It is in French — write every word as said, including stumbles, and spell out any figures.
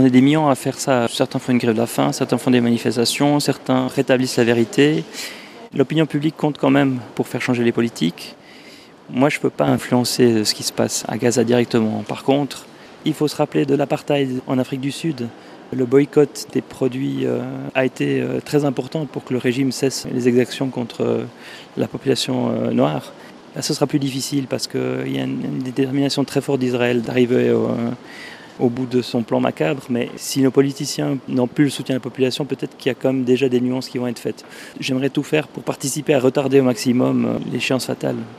est des millions à faire ça. Certains font une grève de la faim, certains font des manifestations, certains rétablissent la vérité. L'opinion publique compte quand même pour faire changer les politiques. Moi, je ne peux pas influencer ce qui se passe à Gaza directement. Par contre, il faut se rappeler de l'apartheid en Afrique du Sud. Le boycott des produits euh, a été euh, très important pour que le régime cesse les exactions contre euh, la population euh, noire. Là, ce sera plus difficile parce qu'il y a une, une détermination très forte d'Israël d'arriver au, euh, au bout de son plan macabre. Mais si nos politiciens n'ont plus le soutien de la population, peut-être qu'il y a quand même déjà des nuances qui vont être faites. J'aimerais tout faire pour participer à retarder au maximum l'échéance fatale.